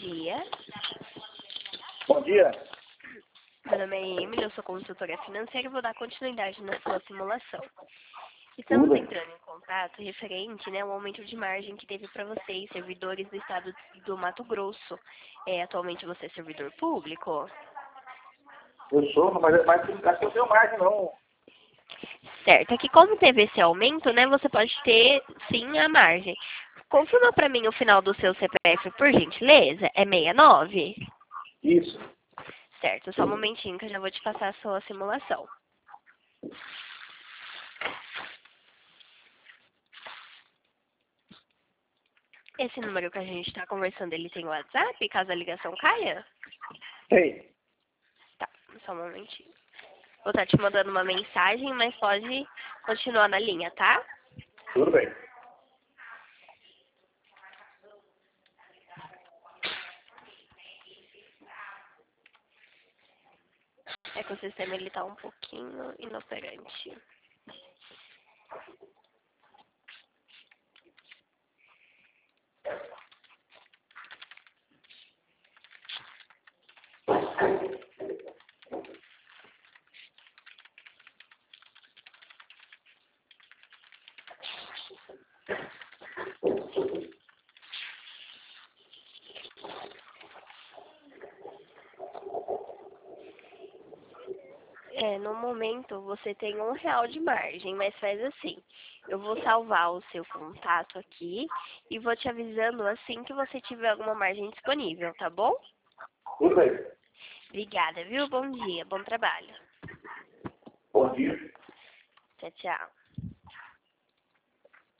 dia. Bom dia. Meu nome é Emily, eu sou consultora financeira e vou dar continuidade na sua simulação. Estamos entrando em contato referente, ao aumento de margem que teve para vocês, servidores do estado do Mato Grosso. Atualmente você é servidor público? Eu sou, mas acho que eu não tenho margem, não. Certo, é que como teve esse aumento, você pode ter, sim, a margem. Confirma para mim o final do seu CPF, por gentileza. É 69? Isso. Certo, só um momentinho que eu já vou te passar a sua simulação. Esse número que a gente está conversando, ele tem WhatsApp, caso a ligação caia? Ei, Tá, só um momentinho. Vou estar te mandando uma mensagem, mas pode continuar na linha, tá? tudo bem. É que o sistema ele tá um pouquinho inoperante. No momento você tem R$ 1 de margem, mas faz assim. Eu vou salvar o seu contato aqui e vou te avisando assim que você tiver alguma margem disponível, tá bom? Tudo bem. Obrigada, viu? Bom dia, bom trabalho. Bom dia. Tchau, tchau.